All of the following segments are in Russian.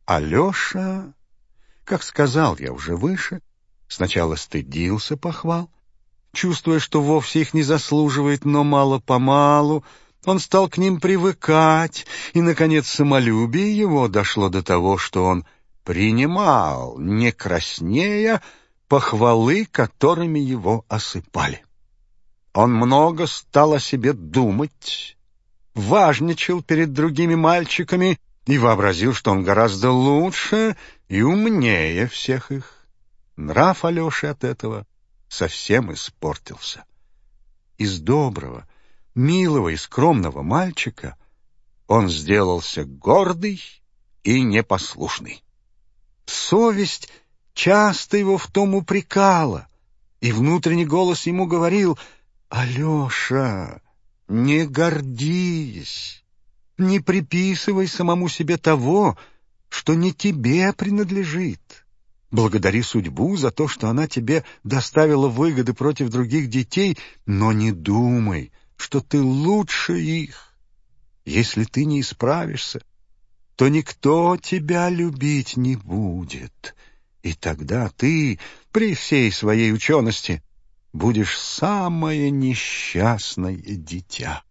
Алеша, как сказал я уже выше, сначала стыдился похвал, чувствуя, что вовсе их не заслуживает, но мало-помалу он стал к ним привыкать, и, наконец, самолюбие его дошло до того, что он принимал, не краснея, похвалы, которыми его осыпали. Он много стал о себе думать, важничал перед другими мальчиками и вообразил, что он гораздо лучше и умнее всех их. Нрав Алеши от этого совсем испортился. Из доброго, милого и скромного мальчика он сделался гордый и непослушный. Совесть часто его в том упрекала, и внутренний голос ему говорил: «Алеша, не гордись, не приписывай самому себе того, что не тебе принадлежит. Благодари судьбу за то, что она тебе доставила выгоды против других детей, но не думай, что ты лучше их. Если ты не исправишься, то никто тебя любить не будет, и тогда ты, при всей своей учености, будешь самое несчастное дитя».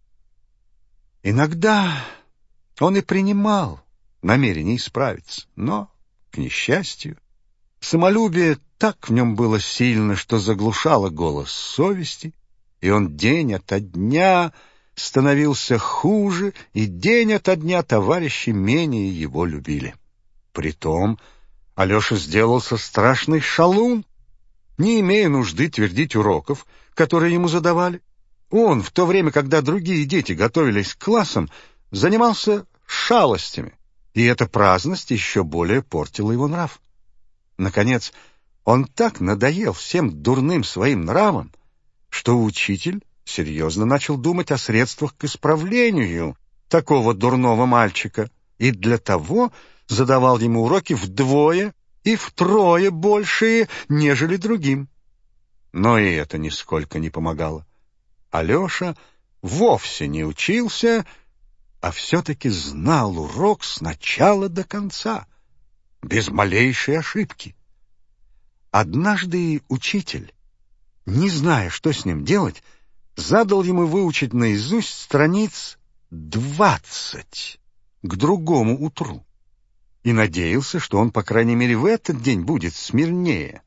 Иногда он и принимал намерение исправиться, но, к несчастью, самолюбие так в нем было сильно, что заглушало голос совести, и он день ото дня становился хуже, и день ото дня товарищи менее его любили. Притом Алеша сделался страшный шалун, не имея нужды твердить уроков, которые ему задавали. Он, в то время, когда другие дети готовились к классам, занимался шалостями, и эта праздность еще более портила его нрав. Наконец, он так надоел всем дурным своим нравом, что учитель серьезно начал думать о средствах к исправлению такого дурного мальчика, и для того задавал ему уроки вдвое и втрое большие, нежели другим. Но и это нисколько не помогало. Алеша вовсе не учился, а все-таки знал урок с начала до конца, без малейшей ошибки. Однажды учитель, не зная, что с ним делать, задал ему выучить наизусть страниц 20 к другому утру и надеялся, что он, по крайней мере, в этот день будет смирнее.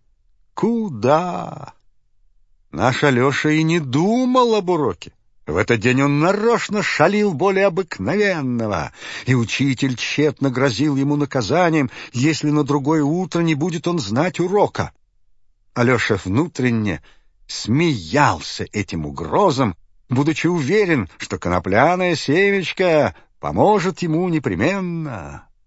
Куда? Наш Алеша и не думал об уроке. В этот день он нарочно шалил более обыкновенного, и учитель тщетно грозил ему наказанием, если на другое утро не будет он знать урока. Алеша внутренне смеялся этим угрозам, будучи уверен, что конопляное семечко поможет ему непременно.